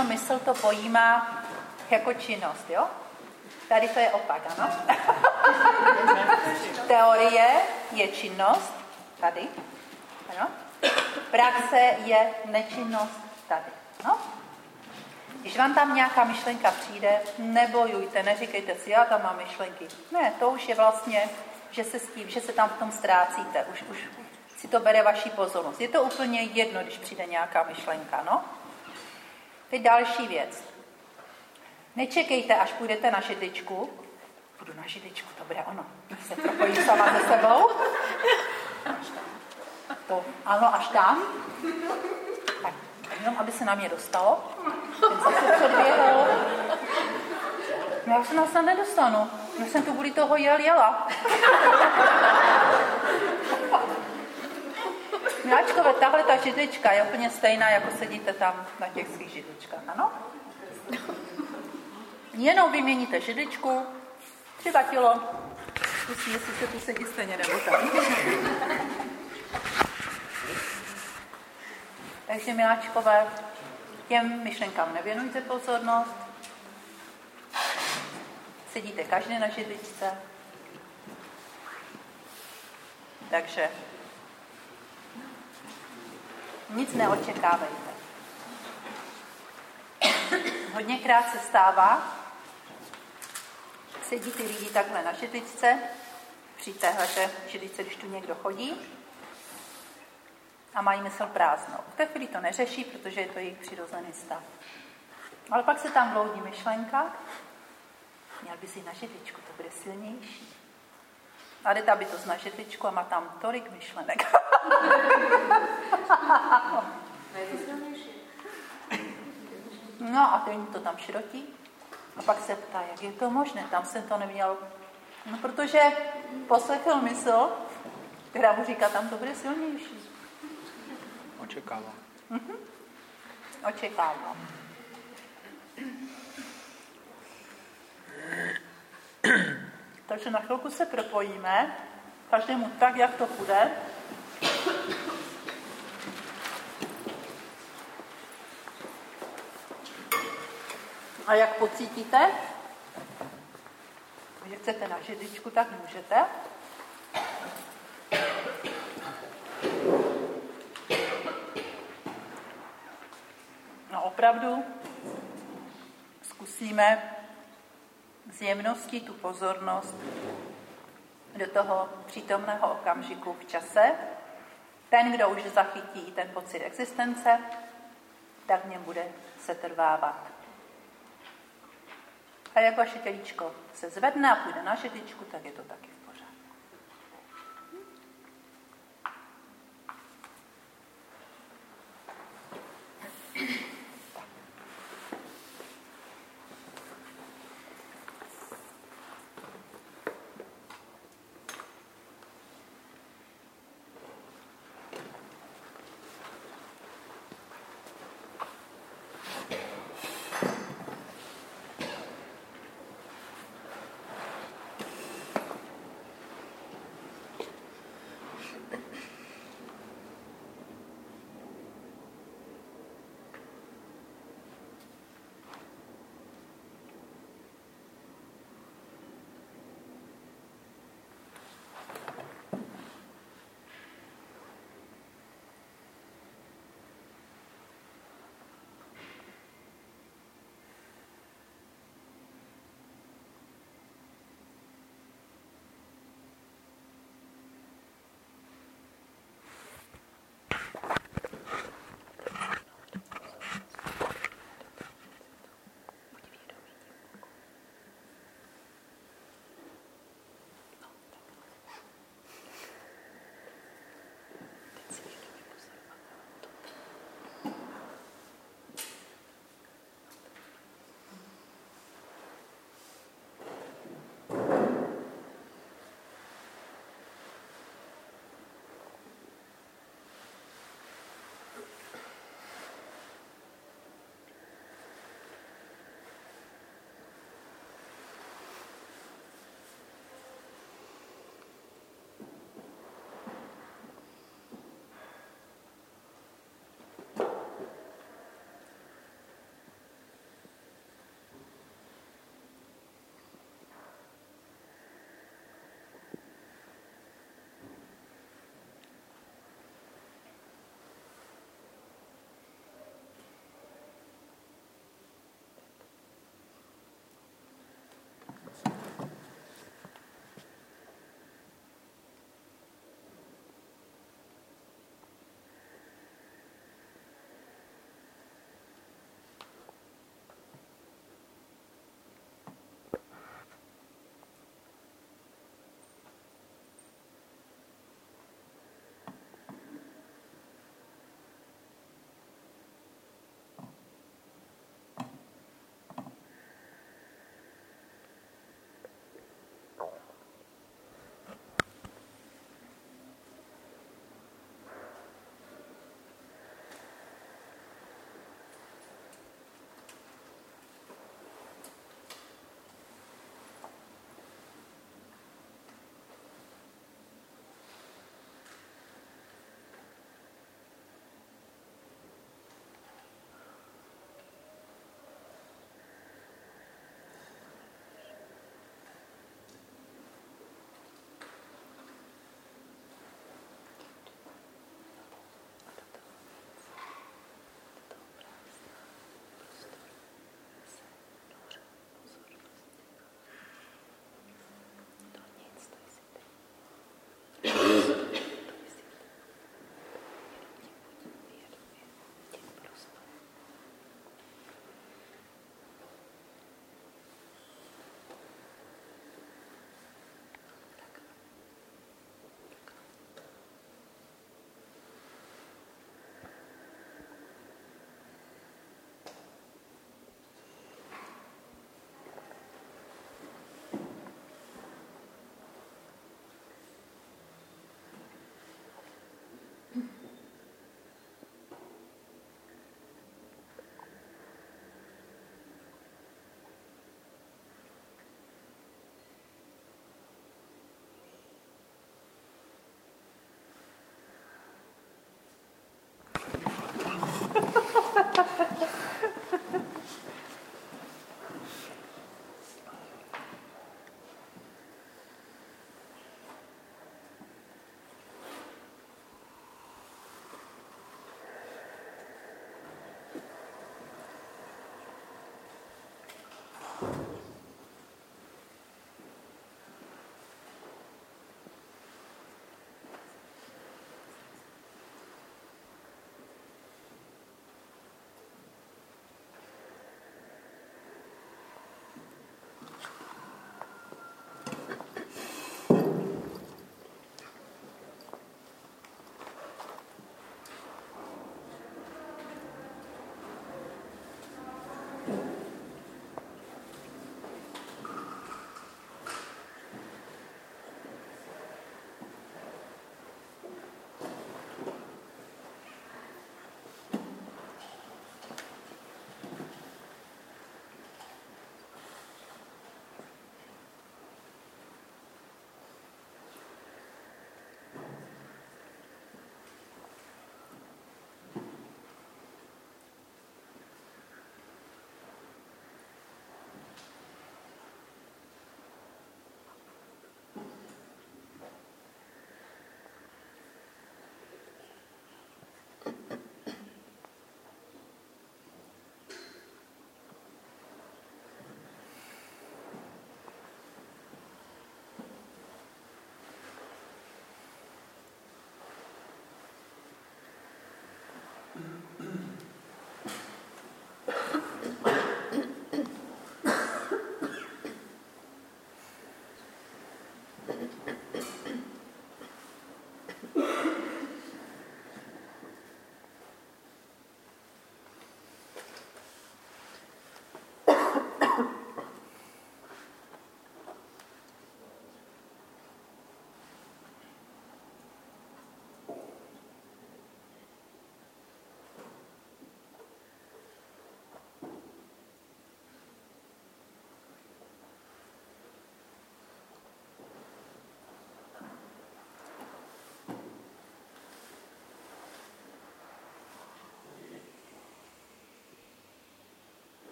všechno mysl to pojímá jako činnost, jo? Tady to je opak, ano? Teorie je činnost, tady, ano? Praxe je nečinnost, tady, no? Když vám tam nějaká myšlenka přijde, nebojujte, neříkejte si, já tam mám myšlenky. Ne, to už je vlastně, že se s tím, že se tam v tom ztrácíte, už si to bere vaši pozornost. Je to úplně jedno, když přijde nějaká myšlenka, no? Teď další věc. Nečekejte, až půjdete na židličku. Půjdu na židličku, to bude ono. Se propojím sama se sebou. To, ano, až tam. Tak, jenom, aby se na mě dostalo. Ten zase předběhl. No já se nás tam nedostanu. Já jsem tu kvůli toho jela. Miláčkové, tahle ta židlička je úplně stejná, jako sedíte tam na těch svých židličkách, ano? Jenom vyměníte židličku, třeba tělo, zkusí, jestli se tu sedí stejně nebo tam. Takže, miláčkové, těm myšlenkám nevěnujte pozornost. Sedíte každý na židličce. Takže nic neočekávejte. Hodněkrát se stává, sedí ty lidi takhle na židličce, při téhle židličce, když tu někdo chodí, a mají mysl prázdnou. V té chvíli to neřeší, protože je to jejich přirozený stav. Ale pak se tam bloudí myšlenka, měl by si na židličku, to bude silnější. A jde ta bytost na židličku a má tam tolik myšlenek. No a ten to tam šrotí a pak se ptá, jak je to možné, tam jsem to neměl. No protože poslechl mysl, která mu říká, tam to bude silnější. Očekávám. Očekávám. Takže na chvilku se propojíme, každému tak, jak to půjde. A jak pocítíte, že chcete na židličku, tak můžete. No opravdu zkusíme z jemností tu pozornost do toho přítomného okamžiku v čase. Ten, kdo už zachytí ten pocit existence, tak v něm bude setrvávat. A jak vaše tělíčko se zvedne a půjde na židličku, tak je to taky v pořádku.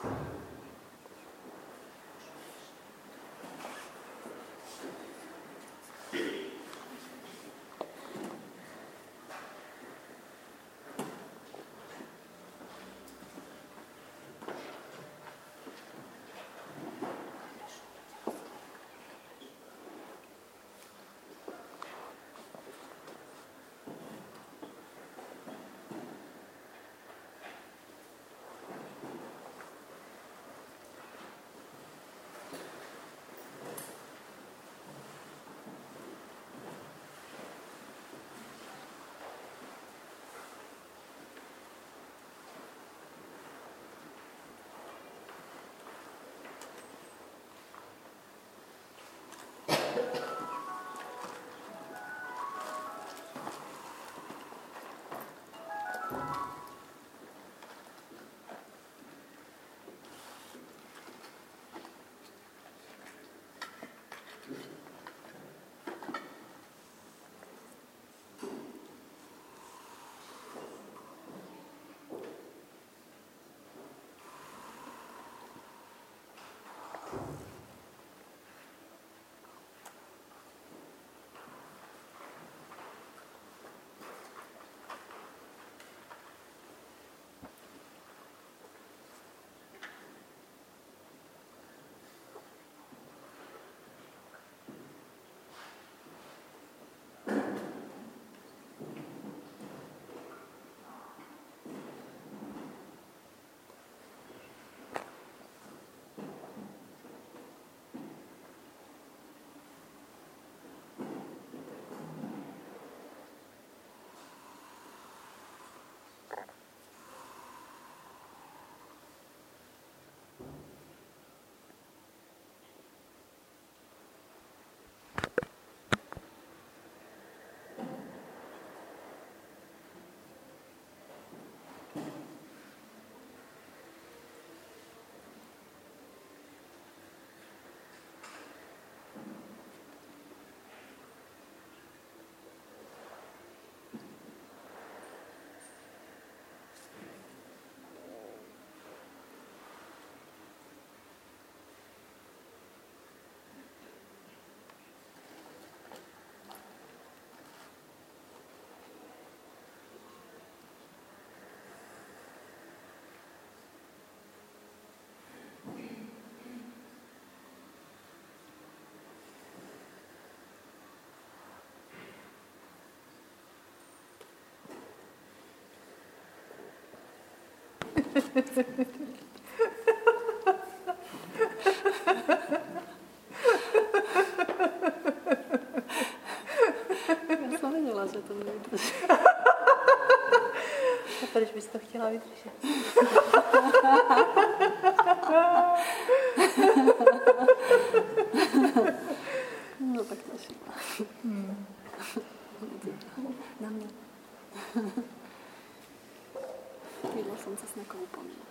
Já jsem věděla, že to nevydrží. A proč bys to chtěla vydržet? No tak to šlo. Na mě. Jedla jsem se s nějakou pomínku.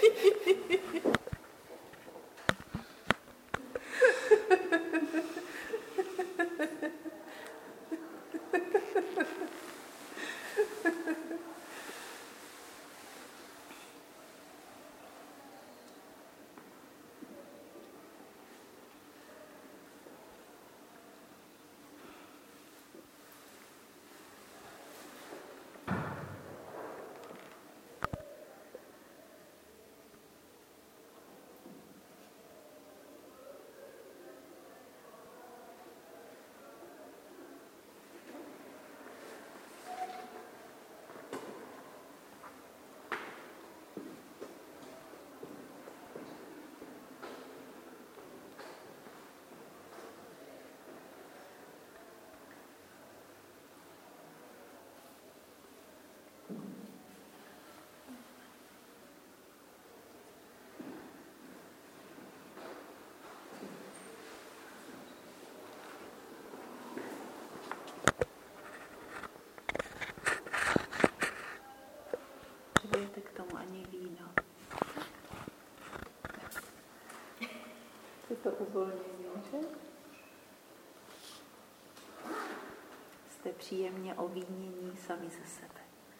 Potřebujete k tomu ani víno. Je to uvolnění, že? Jste příjemně ovínění sami ze sebe.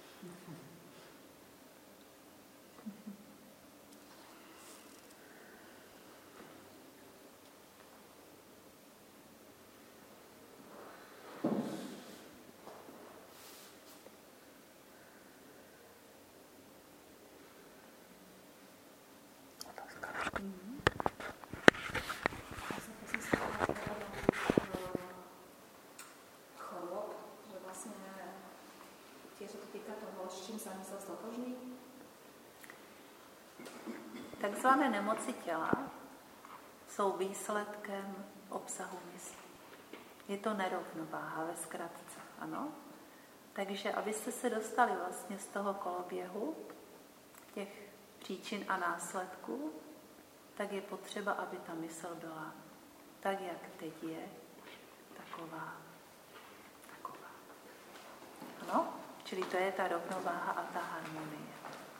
Takzvané nemoci těla jsou výsledkem obsahu mysli. Je to nerovnováha ve zkratce, ano? Takže abyste se dostali vlastně z toho koloběhu, těch příčin a následků, tak je potřeba, aby ta mysl byla tak, jak teď je, taková. Ano? Čili to je ta rovnováha a ta harmonie.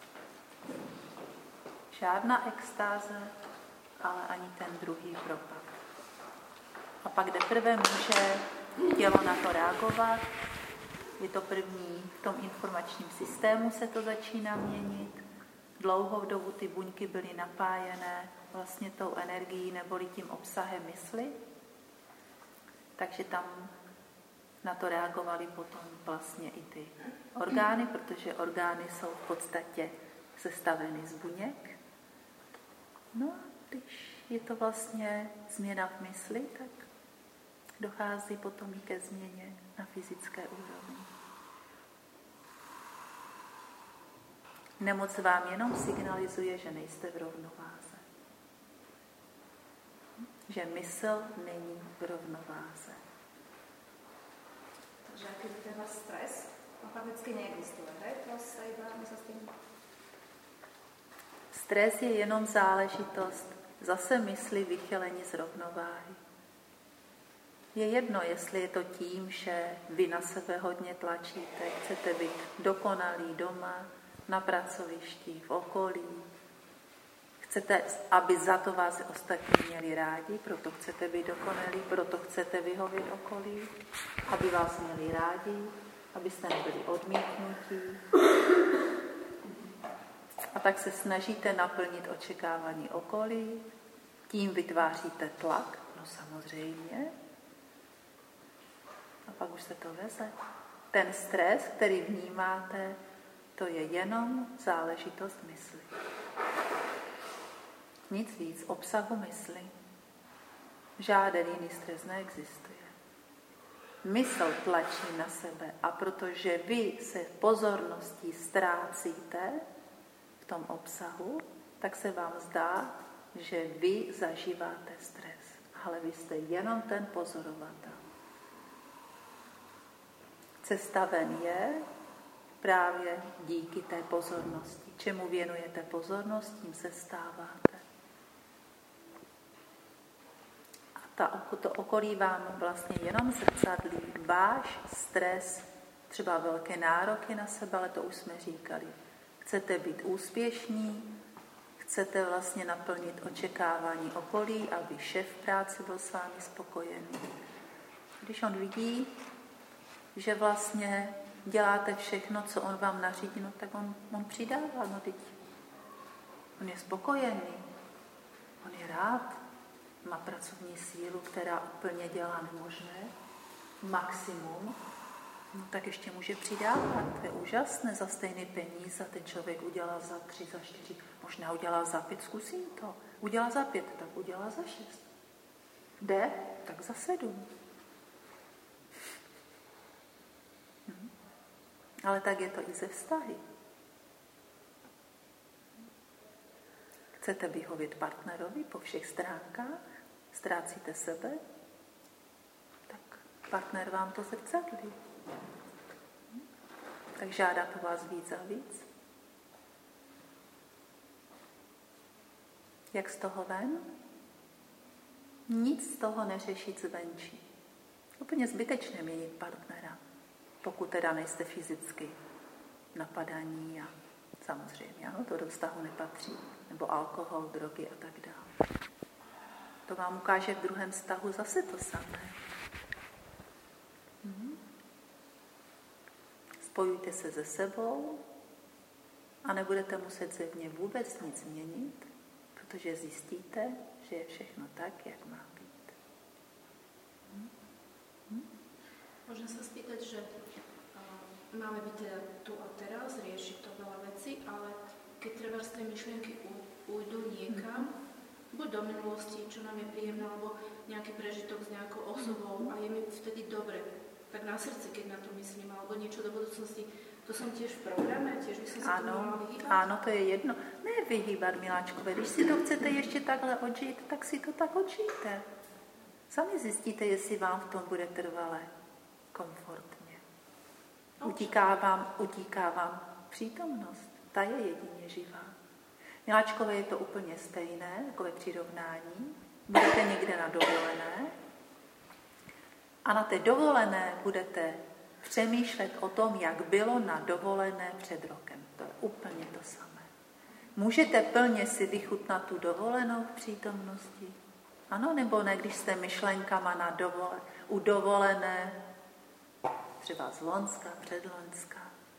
Žádná extáze, ale ani ten druhý propad. A pak teprve může tělo na to reagovat. Je to první, v tom informačním systému se to začíná měnit. Dlouhou dobu ty buňky byly napájené vlastně tou energií neboli tím obsahem mysli. Takže tam na to reagovaly potom vlastně i ty orgány, protože orgány jsou v podstatě sestaveny z buněk. No, když je to vlastně změna v mysli, tak dochází potom i ke změně na fyzické úrovni. Nemoc vám jenom signalizuje, že nejste v rovnováze. Že mysl není v rovnováze. Takže keď je ten stres, on prakticky neexistuje, hej? Proste iba my sa s tým... Stres je jenom záležitost zase mysli vychylení z rovnováhy. Je jedno, jestli je to tím, že vy na sebe hodně tlačíte, chcete být dokonalí doma, na pracovišti, v okolí. Chcete, aby za to vás ostatní měli rádi, proto chcete být dokonalí, proto chcete vyhovět okolí, aby vás měli rádi, abyste nebyli odmítnutí. A tak se snažíte naplnit očekávání okolí, tím vytváříte tlak, no samozřejmě. A pak už se to veze. Ten stres, který vnímáte, to je jenom záležitost mysli. Nic víc, obsahu mysli. Žádný jiný stres neexistuje. Mysl tlačí na sebe a protože vy se v pozornosti ztrácíte v tom obsahu, tak se vám zdá, že vy zažíváte stres. Ale vy jste jenom ten pozorovatel. Cesta ven je právě díky té pozornosti. Čemu věnujete pozornost, tím se stáváte. A to okolí vám vlastně jenom zrcadlí váš stres, třeba velké nároky na sebe, ale to už jsme říkali. Chcete být úspěšní, Chcete vlastně naplnit očekávání okolí, aby šéf v práci byl s vámi spokojený. Když on vidí, že vlastně děláte všechno, co on vám nařídí, no tak on přidává, no teď. On je spokojený, on je rád, má pracovní sílu, která úplně dělá nemožné, maximum, no tak ještě může přidávat. To je úžasné, za stejný peníze ten člověk udělá za 3, za 4, možná udělá za 5, zkusím to. Udělá za 5, tak udělá za 6. Jde, tak za 7. Ale tak je to i ze vztahy. Chcete vyhovět partnerovi po všech stránkách, ztrácíte sebe, tak partner vám to zrcadlí. Tak žádá po vás víc a víc. Jak z toho ven? Nic z toho neřešit zvenčí. Úplně zbytečné měnit partnera, pokud teda nejste fyzicky napadaní a samozřejmě, ano, to do vztahu nepatří. Nebo alkohol, drogy a tak dále. To vám ukáže v druhém vztahu zase to samé. Spojujte se se sebou a nebudete muset zevně vůbec nic změnit, protože zjistíte, že je všechno tak, jak má být. Môžem sa spýtať, že máme byť teda tu a teraz, riešiť to veľa vecí, ale keď treba z tej myšlienky ujdu niekam, buď do minulosti, čo nám je príjemné, alebo nejaký prežitok s nejakou osobou a je mi vtedy dobre, tak na srdci, keď na to myslím, alebo niečo do budúcnosti, to som tiež v programe, tiež by som sa tomu mala vyhýbať? Ano, to je jedno. Ne vyhýbat, miláčkové. Když si to chcete ještě takhle odžít, tak si to tak odžijte. Sami zjistíte, jestli vám v tom bude trvale komfortně. Utíká vám přítomnost. Ta je jedině živá. Miláčkové, je to úplně stejné, takové přirovnání. Budete někde na dovolené a na té dovolené budete přemýšlet o tom, jak bylo na dovolené před rokem. To je úplně to samé. Můžete plně si vychutnat tu dovolenou v přítomnosti? Ano, nebo ne, když jste myšlenkama u dovolené, třeba z Loňska, předloňska.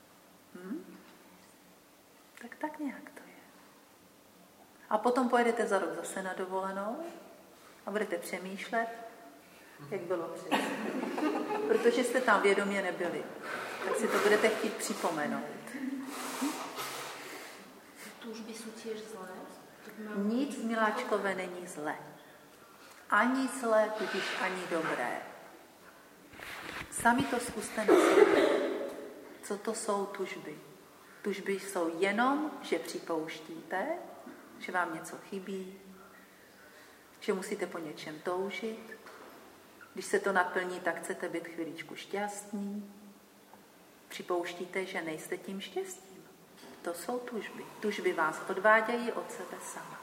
Tak nějak to je. A potom pojedete za rok zase na dovolenou a budete přemýšlet, jak bylo předtím. Protože jste tam vědomě nebyli. Tak si to budete chtít připomenout. Túžby sú tiež zlé? Nic, miláčkové, není zlé. Ani zlé, tudíž ani dobré. Sami to zkuste na sobě. Co to jsou tužby? Tužby jsou jenom, že připouštíte, že vám něco chybí, že musíte po něčem toužit. Když se to naplní, tak chcete být chviličku šťastní. Připouštíte, že nejste tím štěstím. To jsou tužby. Tužby vás odvádějí od sebe sama.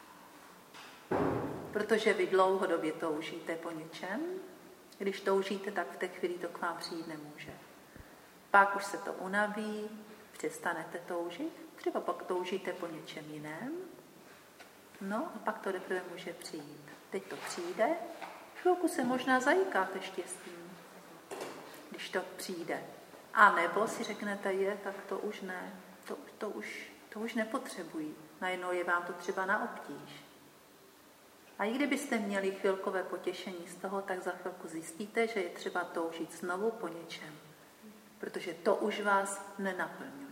Protože vy dlouhodobě toužíte po něčem. Když toužíte, tak v té chvíli to k vám přijít nemůže. Pak už se to unaví, přestanete toužit. Třeba pak toužíte po něčem jiném. No a pak to teprve může přijít. Teď to přijde, chvilku se možná zajíkáte štěstím, když to přijde. A nebo si řeknete, tak to už ne, to už nepotřebují. Najednou je vám to třeba na obtíž. A i kdybyste měli chvilkové potěšení z toho, tak za chvilku zjistíte, že je třeba toužit znovu po něčem. Protože to už vás nenaplňuje.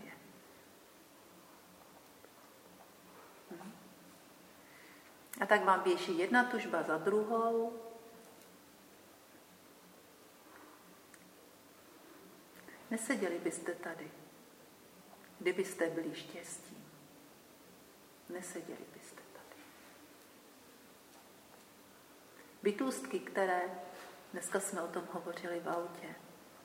A tak vám běží jedna tužba za druhou. Neseděli byste tady, kdybyste byli štěstí. Neseděli byste tady. Bytůstky, které, dneska jsme o tom hovořili v autě,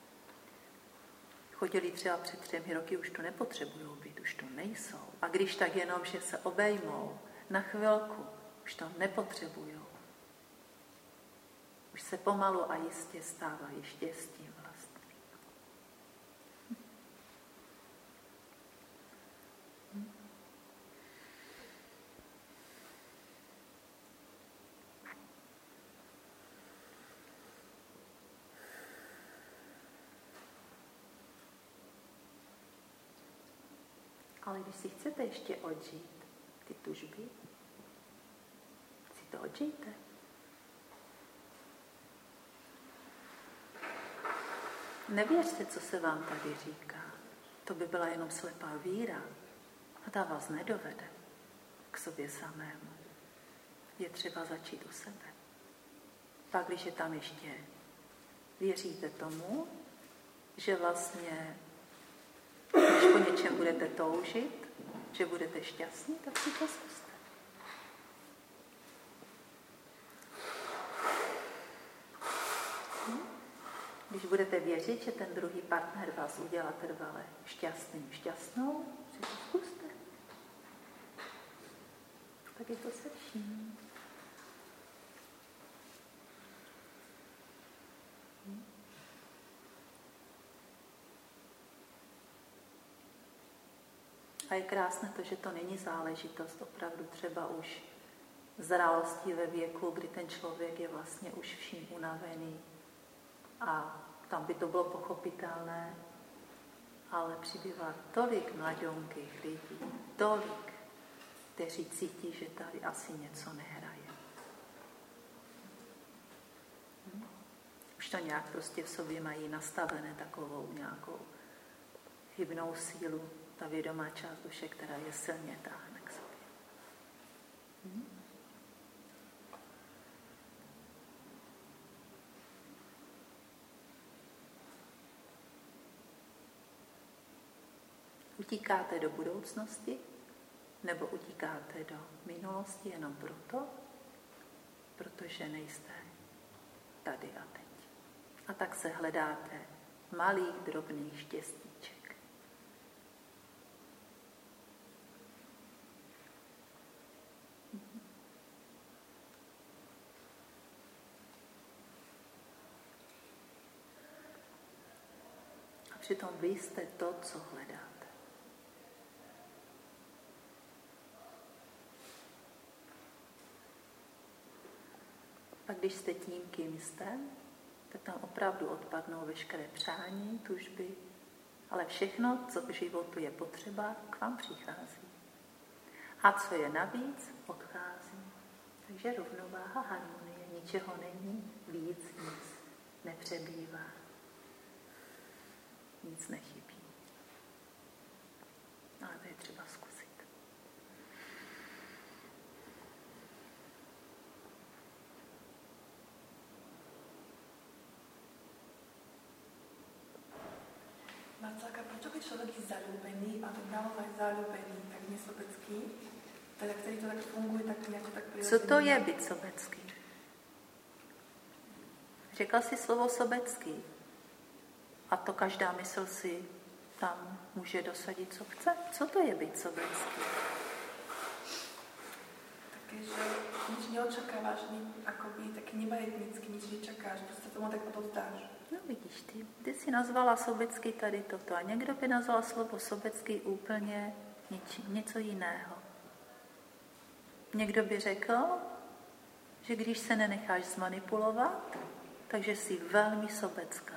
chodili třeba před 3 roky, už to nepotřebují být, už to nejsou. A když tak jenom, že se obejmou na chvilku, už to nepotřebují. Už se pomalu a jistě stávají štěstím vlastně. Ale když si chcete ještě odžít ty tužby, si to odžijte. Nevěřte, co se vám tady říká. To by byla jenom slepá víra a ta vás nedovede k sobě samému. Je třeba začít u sebe. Pak, když je tam ještě věříte tomu, že vlastně, když po něčem budete toužit, že budete šťastní, tak si to zkuste. Když budete věřit, že ten druhý partner vás udělá trvale šťastným, šťastnou, si to zkuste. Tak je to se vším. A je krásné to, že to není záležitost opravdu třeba už zralostí ve věku, kdy ten člověk je vlastně už vším unavený. A tam by to bylo pochopitelné, ale přibývá tolik mladionkých lidí, tolik, kteří cítí, že tady asi něco nehraje. Už to nějak prostě v sobě mají nastavené takovou nějakou hybnou sílu, ta vědomá část duše, která je silně táhne k sobě. Utíkáte do budoucnosti nebo utíkáte do minulosti jenom proto, protože nejste tady a teď. A tak se hledáte malých, drobných štěstíček. A přitom vy jste to, co hledáte. Pak když jste tím, kým jste, tak tam opravdu odpadnou veškeré přání, tužby, ale všechno, co v životu je potřeba, k vám přichází. A co je navíc, odchází. Takže rovnováha, harmonie, ničeho není, víc nic nepřebývá. Nic nechybí. Ale to je třeba zkusit. Marcelka, proč keď člověk je zalúbený a to naozaj zalúbený, tak nesobecký, teda který to tak funguje, tak nějak tak přirozeně. Co to je být sobecký? Řekla si slovo sobecký. A to každá mysl si tam může dosadit, co chce. Co to je být sobecký? Také, že nič neočakáváš, akoby taký nemajetnický, nič nečakáš, prostě tomu tak odovzdáš. No vidíš, ty jsi nazvala sobecký tady toto a někdo by nazval slovo sobecký úplně něco jiného. Někdo by řekl, že když se nenecháš zmanipulovat, takže jsi velmi sobecká.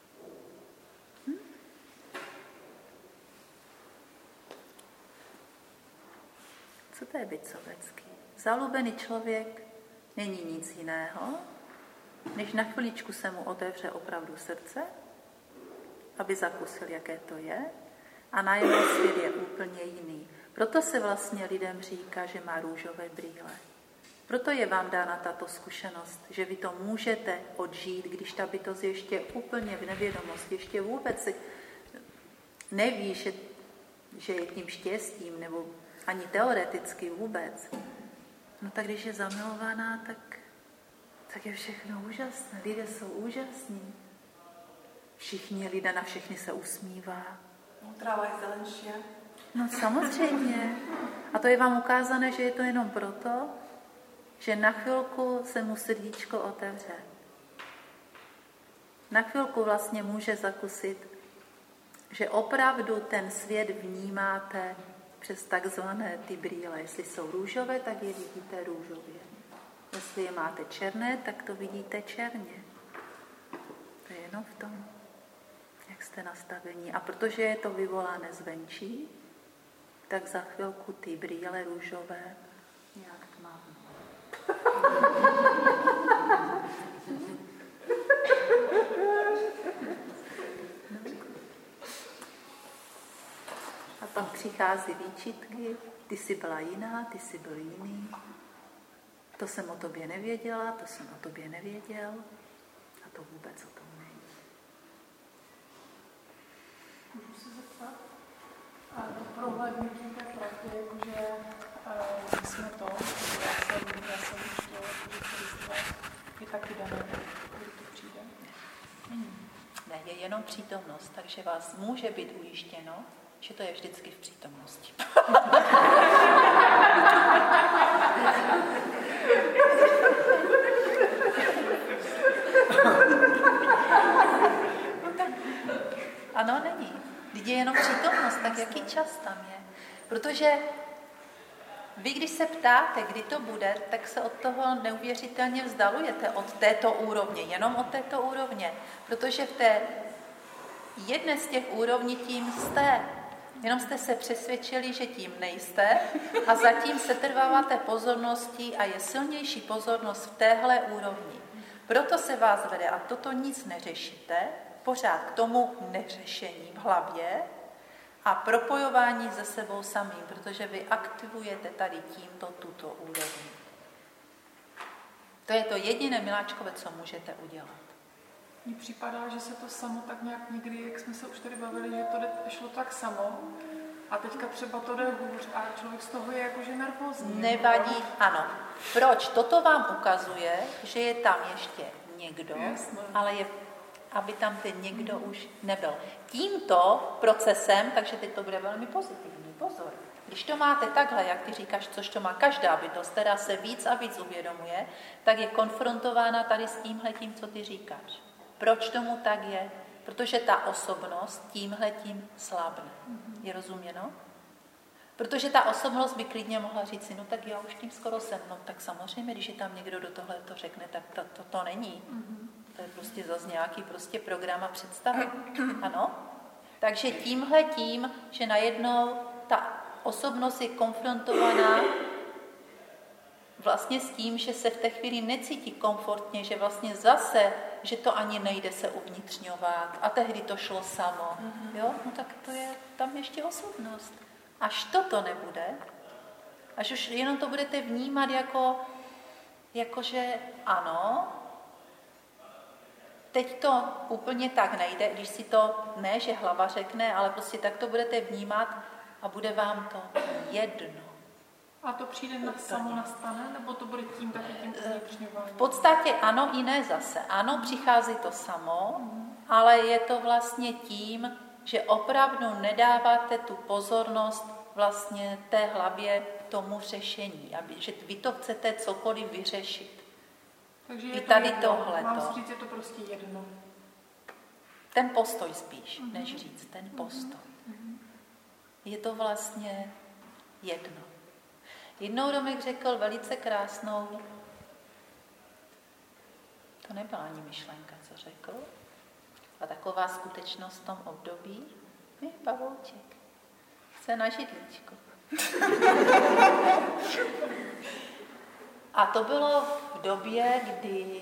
Co to je být sobecký? Zalúbený člověk není nic jiného, než na chviličku se mu otevře opravdu srdce, aby zakusil, jaké to je, a najednou svět je úplně jiný. Proto se vlastně lidem říká, že má růžové brýle. Proto je vám dána tato zkušenost, že vy to můžete odžít, když ta bytost je ještě úplně v nevědomosti, ještě vůbec neví, že je tím štěstím, nebo ani teoreticky vůbec. No tak když je zamilovaná, tak je všechno úžasné. Lidé jsou úžasní. Všichni lidé, na všechny se usmívá. No, tráva je zelenšia. No samozřejmě. A to je vám ukázané, že je to jenom proto, že na chvilku se mu srdíčko otevře. Na chvilku vlastně může zakusit, že opravdu ten svět vnímáte přes takzvané ty brýle. Jestli jsou růžové, tak je vidíte růžově. Jestli je máte černé, tak to vidíte černě. To je jenom v tom, jak jste nastavení. A protože je to vyvolané zvenčí, tak za chvilku ty brýle růžové nějak tmavnou. A pak přichází výčitky, ty jsi byla jiná, ty jsi byl jiný. To jsem o tobě nevěděla, to jsem o tobě nevěděl. A to vůbec o tom není. Můžu se zeptat? A to prohlédnutí té pravdy, jakože my jsme to, já jsem už to, že je taky dané, kdy to přijde. Ne, je jenom přítomnost, takže vás může být ujištěno, že to je vždycky v přítomnosti. Ano, není. Když je jenom přítomnost, tak jaký čas tam je? Protože vy, když se ptáte, kdy to bude, tak se od toho neuvěřitelně vzdalujete, od této úrovně, jenom od této úrovně. Protože v té jedné z těch úrovní tím jste. Jenom jste se přesvědčili, že tím nejste a zatím se trváváte pozorností a je silnější pozornost v téhle úrovni. Proto se vás vede a toto nic neřešíte, pořád k tomu neřešení v hlavě a propojování se sebou samým, protože vy aktivujete tady tímto tuto úroveň. To je to jediné, miláčkové, co můžete udělat. Mně připadá, že se to samo tak nějak někdy, jak jsme se už tady bavili, že to šlo tak samo a teďka třeba to jde hůř a člověk z toho je jakože nervózní. Nevadí, ano. Proč? Toto vám ukazuje, že je tam ještě někdo, ale je, aby tam ten někdo už nebyl. Tímto procesem, takže teď to bude velmi pozitivní, pozor. Když to máte takhle, jak ty říkáš, což to má každá bytost, která se víc a víc uvědomuje, tak je konfrontována tady s tímhletím, co ty říkáš. Proč tomu tak je? Protože ta osobnost tímhletím slábne. Je rozuměno? Protože ta osobnost by klidně mohla říct si, no tak já už tím skoro jsem. No tak samozřejmě, když je tam někdo do tohle to řekne, tak to není. To je prostě zase nějaký prostě program a představa. Ano? Takže tímhletím, že najednou ta osobnost je konfrontovaná vlastně s tím, že se v té chvíli necítí komfortně, že vlastně zase, že to ani nejde se uvnitřňovat a tehdy to šlo samo. Jo? No tak to je tam ještě osobnost. Až toto nebude, až už jenom to budete vnímat jako že ano, teď to úplně tak nejde, když si to ne, že hlava řekne, ale prostě tak to budete vnímat a bude vám to jedno. A to přijde samo nastane, nebo to bude tím taky tím uvnitřňováním? V podstatě ano i ne zase. Ano, přichází to samo, ale je to vlastně tím, že opravdu nedáváte tu pozornost vlastně té hlavě tomu řešení, že vy to chcete cokoliv vyřešit. Takže i tady tohleto. Mám říct, je to prostě jedno. Ten postoj spíš, než říct, ten postoj. Je to vlastně jedno. Jednou Romek řekl velice krásnou, to nebyla ani myšlenka, co řekl, a taková skutečnost v tom období, je pavouček, chce na židličku. A to bylo v době, kdy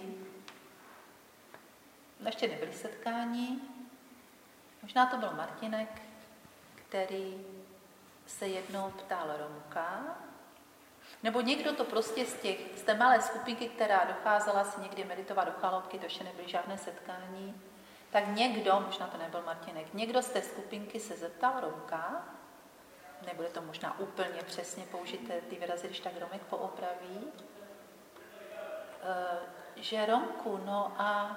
ještě nebyly setkání, možná to byl Martinek, který se jednou ptal Romka, nebo někdo to prostě z té malé skupinky, která docházela si někdy meditovat do chaloupky, to ještě nebyly žádné setkání, tak někdo, možná to nebyl Martinek, někdo z té skupinky se zeptal Romka, nebude to možná úplně přesně použité ty výrazy, když tak Romek poopraví, že Romku, no a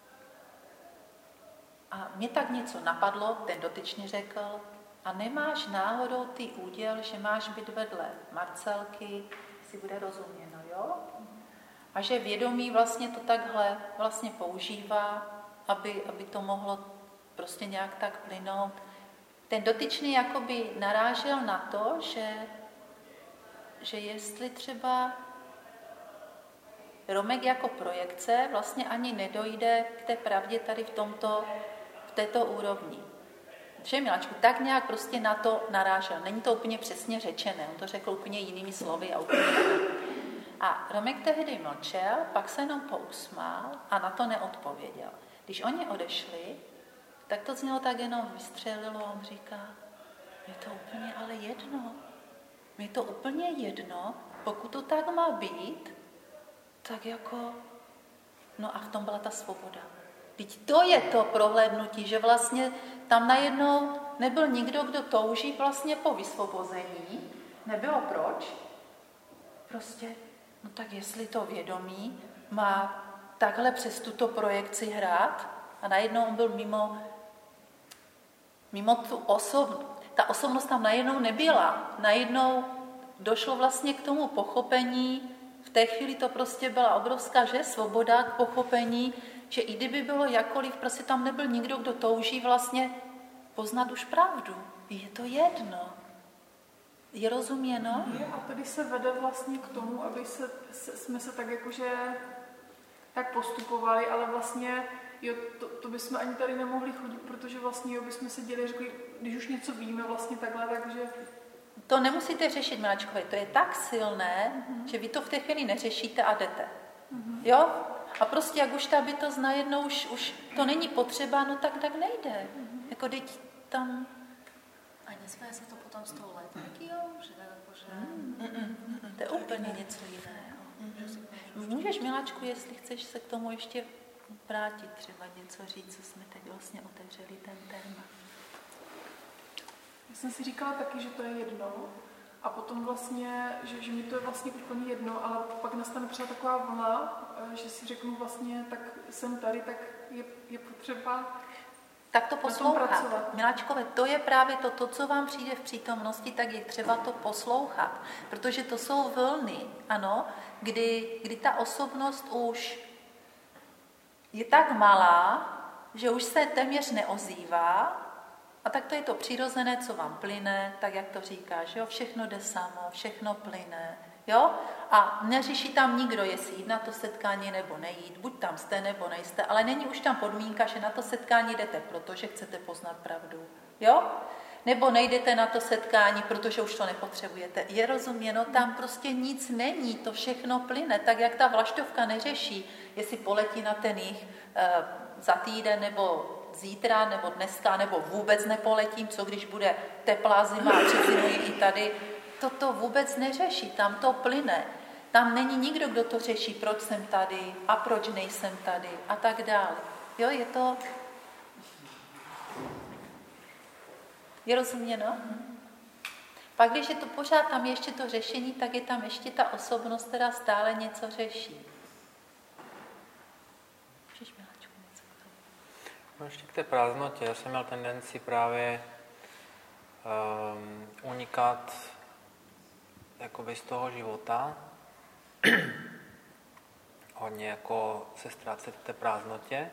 mě tak něco napadlo, ten dotyčný řekl, a nemáš náhodou ty úděl, že máš být vedle Marcelky, si bude rozuměno, jo? A že vědomí vlastně to takhle vlastně používá, aby to mohlo prostě nějak tak plynout. Ten dotyčný jakoby narážel na to, že jestli třeba Romek jako projekce vlastně ani nedojde k té pravdě tady v této úrovni. Že, Miláčku, tak nějak prostě na to narážel. Není to úplně přesně řečené, on to řekl úplně jinými slovy a úplně jinak. A Romek tehdy mlčel, pak se jenom pousmál a na to neodpověděl. Když oni odešli, tak to znělo tak jenom vystřelilo a on říká, je to úplně ale jedno. Je to úplně jedno, pokud to tak má být, tak jako, no a v tom byla ta svoboda. Teď to je to prohlédnutí, že vlastně tam najednou nebyl nikdo, kdo touží vlastně po vysvobození. Nebylo proč. Prostě, no tak jestli to vědomí má takhle přes tuto projekci hrát a najednou on byl mimo tu osobnost. Ta osobnost tam najednou nebyla. Najednou došlo vlastně k tomu pochopení. V té chvíli to prostě byla obrovská, že? Svoboda k pochopení, že i kdyby bylo jakkoliv, prostě tam nebyl nikdo, kdo touží vlastně poznat už pravdu. Je to jedno. Je rozuměno? A tady se vede vlastně k tomu, aby jsme se tak jakože tak postupovali, ale vlastně jo, to bychom ani tady nemohli chodit, protože vlastně jo, bychom se děli, řekli, když už něco víme vlastně takhle, takže... To nemusíte řešit, Miláčkové, to je tak silné, že vy to v té chvíli neřešíte a jdete. Jo? A prostě jak už ta bytost najednou už to není potřeba, no tak nejde. Jako teď tam... A nesmí se to potom z toho letargiou, že jakože... To je úplně něco jiného. Můžeš, Miláčku, jestli chceš se k tomu ještě vrátit, třeba něco říct, co jsme teď vlastně otevřeli ten téma. Já jsem si říkala taky, že to je jedno a potom vlastně, že mi to je vlastně úplně jedno, ale pak nastane třeba taková vlna, že si řeknu vlastně, tak jsem tady, tak je potřeba tak to poslouchat. Miláčkové, to je právě to, co vám přijde v přítomnosti, tak je třeba to poslouchat. Protože to jsou vlny, ano, kdy ta osobnost už je tak malá, že už se téměř neozývá, a tak to je to přirozené, co vám plyne, tak jak to říkáš, jo, všechno jde samo, všechno plyne, jo, a neřeší tam nikdo, jestli jít na to setkání nebo nejít, buď tam jste nebo nejste, ale není už tam podmínka, že na to setkání jdete, protože chcete poznat pravdu, jo, nebo nejdete na to setkání, protože už to nepotřebujete. Je rozuměno, tam prostě nic není, to všechno plyne, tak jak ta vlaštovka neřeší, jestli poletí na ten jih za týden nebo zítra, nebo dneska, nebo vůbec nepoletím, co když bude teplá zima a přezimuji i tady. To vůbec neřeší, tam to plyne. Tam není nikdo, kdo to řeší, proč jsem tady a proč nejsem tady a tak dále. Jo, je to... Je rozuměno? Pak, když je to pořád tam ještě to řešení, tak je tam ještě ta osobnost, která stále něco řeší. No ještě k té prázdnotě. Já jsem měl tendenci právě unikat jakoby z toho života. Hodně jako se ztrácet v té prázdnotě.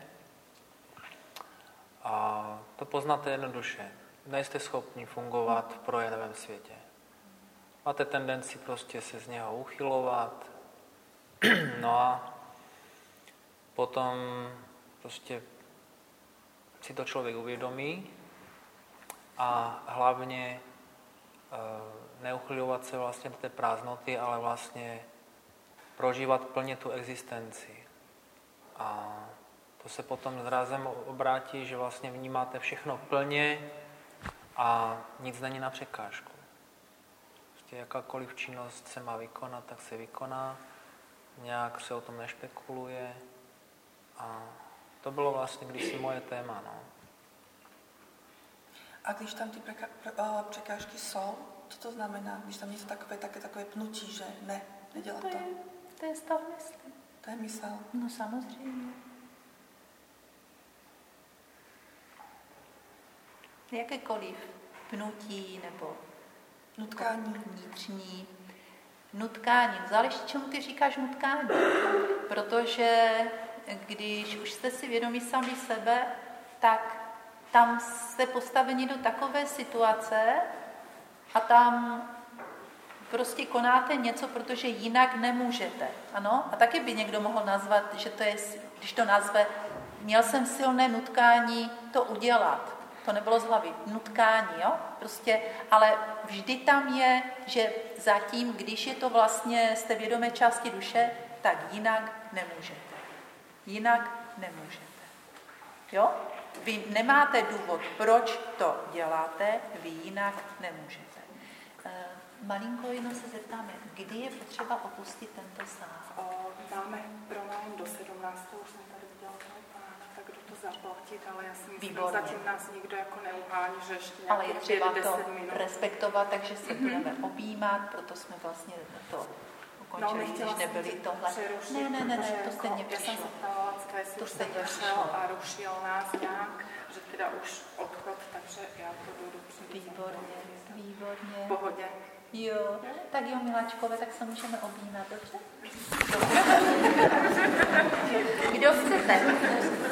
A to poznáte jednoduše. Nejste schopni fungovat v projevovém světě. Máte tendenci prostě se z něho uchylovat. No a potom prostě si to člověk uvědomí a hlavně neuchylovat se vlastně do té prázdnoty, ale vlastně prožívat plně tu existenci. A to se potom zrázem obrátí, že vlastně vnímáte všechno plně a nic není na překážku. Prostě jakákoliv činnost se má vykonat, tak se vykoná, nějak se o tom nešpekuluje a to bylo vlastně kdysi moje téma. No. A když tam ty překážky jsou, co to znamená? Když tam něco takové pnutí, že ne, nedělat to? To je stav mysli. To je mysl. No samozřejmě. Jakékoliv pnutí nebo nutkání. Vnitřní. Nutkání. Záleží, čemu ty říkáš nutkání. Protože když už jste si vědomí sami sebe, tak tam jste postaveni do takové situace a tam prostě konáte něco, protože jinak nemůžete. Ano? A taky by někdo mohl nazvat, že to je, když to nazve, měl jsem silné nutkání to udělat. to nebylo z hlavy, nutkání, jo? Prostě, ale vždy tam je, že zatím, když je to vlastně z té vědomé části duše, tak jinak nemůžete. Jinak nemůžete. Jo? Vy nemáte důvod, proč to děláte, vy jinak nemůžete. Malinko jenom se zeptáme, kdy je potřeba opustit tento sál? Máme pronájem do 17. Už jsem tady viděla toho pána, tak kdo to zaplatit, ale já si myslím, že zatím nás nikdo jako neuhání, že ještě ale je třeba to 5-10 minut respektovat, takže se budeme objímat, proto jsme vlastně to ukončili, když nebyli tohle. Ne, to stejně přišlo. Já jsem se ptala Lacka, jestli už se došel a rušil nás nějak, že teda už odchod, takže já to budu přijít. Výborně. V pohodě. Jo, tak jo, miláčkové, tak se můžeme objímat, dobře? Kdo chcete?